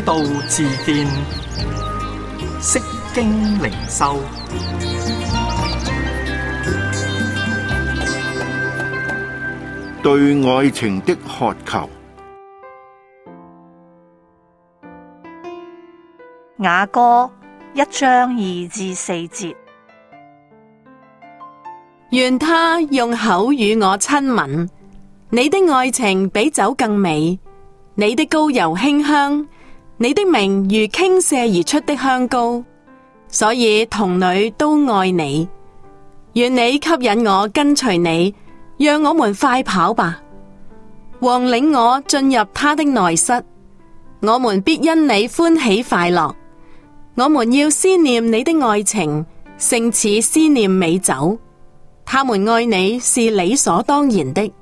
道自見，釋經靈修， 對愛情的渴求。 雅歌1章2至4節。 願他用口與我親吻，你的愛情比酒更美，你的膏油馨香，你的名如傾瀉而出的香膏，所以童女都愛你。願你吸引我跟隨你，讓我們快跑吧。王領我進入他的內室，我們必因你歡喜快樂。我們要思念你的愛情，勝似思念美酒。他們愛你是理所當然的。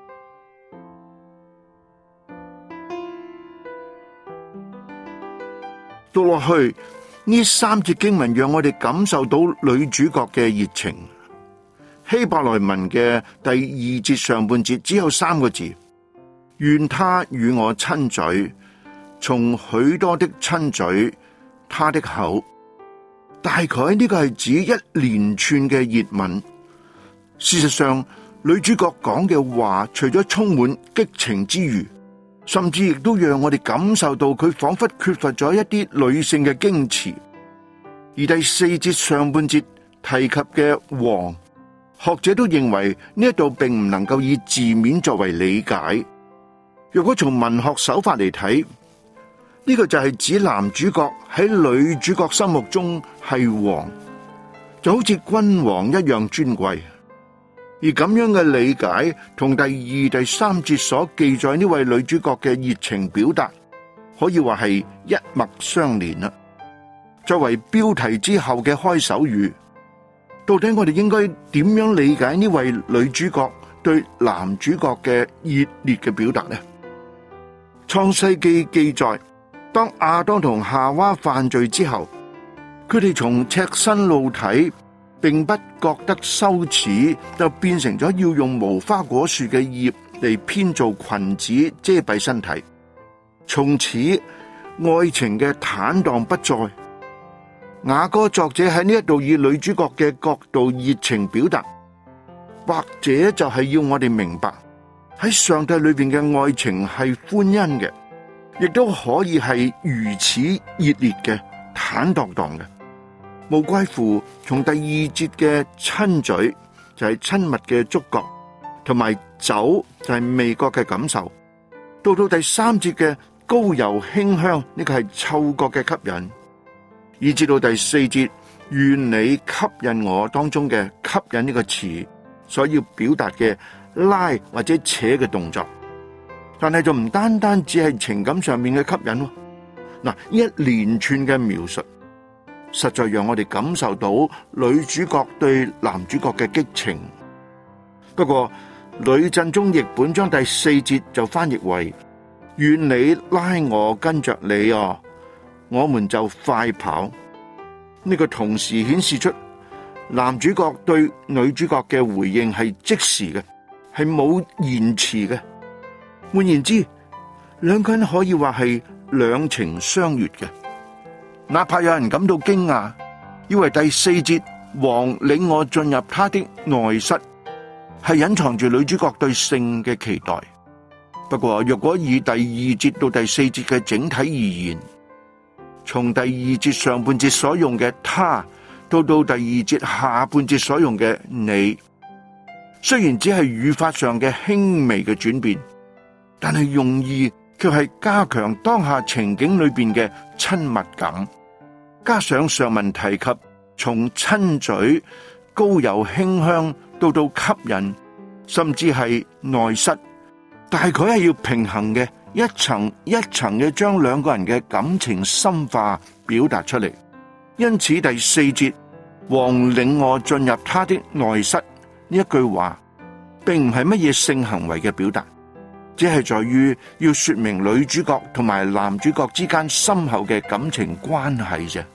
讀落去，呢3節經文讓我哋感受到女主角嘅熱情。希伯來文嘅第2節上半節只有3個字：願他與我親嘴，從許多的親嘴，他的口。大概呢個係指一連串嘅熱吻。事實上，女主角講嘅話，除咗充滿激情之餘，甚至亦都讓我哋感受到佢仿佛缺乏咗一啲女性嘅矜持。而第4節上半節提及嘅王，學者都認為呢一度並唔能夠以字面作為理解。若果從文學手法嚟睇，呢個就係指男主角喺女主角心目中係王，就好似君王一樣尊貴。而咁樣嘅理解同第2、第3節所記載呢位女主角嘅熱情表達，可以話係一脈相連啦。作為標題之後嘅開首語，到底我哋應該點樣理解呢位女主角對男主角嘅熱烈嘅表達呢？創世記記載，當亞當同夏娃犯罪之後，佢哋從赤身露體並不覺得羞恥，就變成咗要用無花果樹嘅葉嚟編造裙子遮蔽身體。從此愛情嘅坦蕩不再。雅歌作者喺呢一度以女主角嘅角度熱情表達，或者就係要我哋明白喺上帝裏邊嘅愛情係歡欣嘅，亦都可以係如此熱烈嘅坦蕩蕩嘅。無怪乎從第2節嘅親嘴就係親密嘅觸覺，同埋酒就係味覺嘅感受，到第3節嘅膏油馨香，呢個係嗅覺嘅吸引，以至到第4節願你吸引我當中嘅吸引呢個詞所要表達嘅拉或者扯嘅動作。但係就唔單單只係情感上面嘅吸引。嗱，一連串嘅描述實在讓我哋感受到女主角對男主角嘅激情。不過呂振中譯本將第4節就翻譯為願你拉我跟着你啊，我們就快跑。呢個同時顯示出男主角對女主角嘅回應係即時嘅，係冇延遲嘅。換言之，兩個人可以話係兩情相悅嘅。哪怕有人感到驚訝，以為第4節王領我進入他的內室係隱藏住女主角對性嘅期待。不過若果以第2節到第4節嘅整體而言，從第2節上半節所用嘅他到第2節下半節所用嘅你，雖然只係語法上嘅輕微嘅轉變，但係用意卻係加強當下情景裏邊嘅親密感。加上上文提及從親嘴、膏油馨香到吸引，甚至係內室，大概係要平衡嘅，一層一層嘅將兩個人嘅感情深化表達出嚟。因此第4節王領我進入他的內室呢一句話，並唔係乜嘢性行為嘅表達，只係在於要說明女主角同埋男主角之間深厚嘅感情關係啫。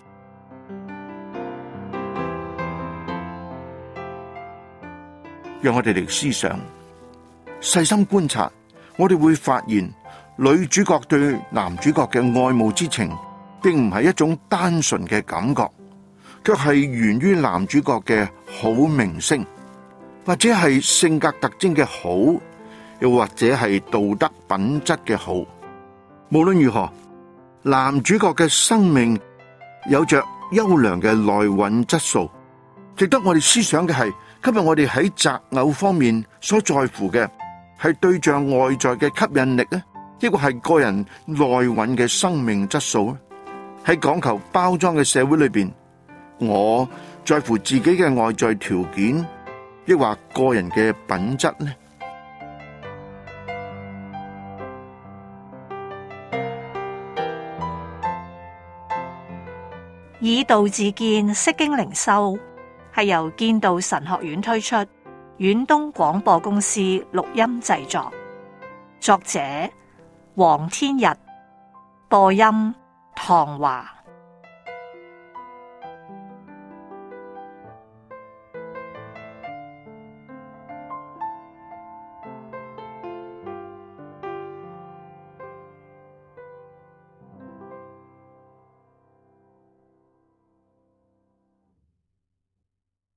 讓我哋嚟思想，細心觀察，我哋會發現女主角對男主角嘅愛慕之情，並唔係一種單純嘅感覺，卻係源於男主角嘅好名聲，或者係性格特徵嘅好，又或者係道德品質嘅好。無論如何，男主角嘅生命有着優良嘅內蘊質素。值得我哋思想嘅係，今日我哋喺擇偶方面所在乎嘅係對象外在嘅吸引力呢，抑或係個人內蘊嘅生命質素呢？喺講求包裝嘅社會裏邊，我在乎自己嘅外在條件，抑或個人嘅品質呢？ 以道自見，釋經靈修係由建道神學院推出，遠東廣播公司錄音製作，作者黃天日，播音唐華。